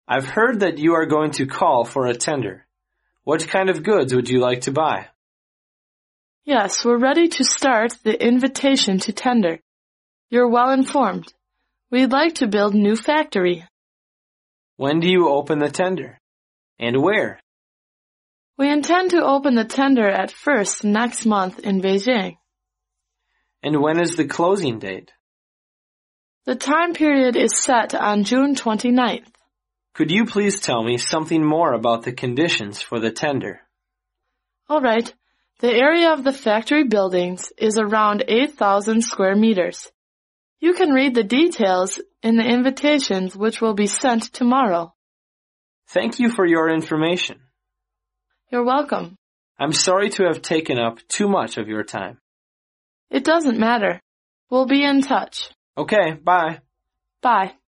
I've heard that you are going to call for a tender. What kind of goods would you like to buy? Yes, we're ready to start the invitation to tender. You're well informed. We'd like to build new factory. When do you open the tender? And where? We intend to open the tender at first next month in Beijing. And when is the closing date? The time period is set on June 29th. Could you please tell me something more about the conditions for the tender? All right. The area of the factory buildings is around 8,000 square meters. You can read the details in the invitations which will be sent tomorrow. Thank you for your information. You're welcome. I'm sorry to have taken up too much of your time. It doesn't matter. We'll be in touch. Okay, bye. Bye.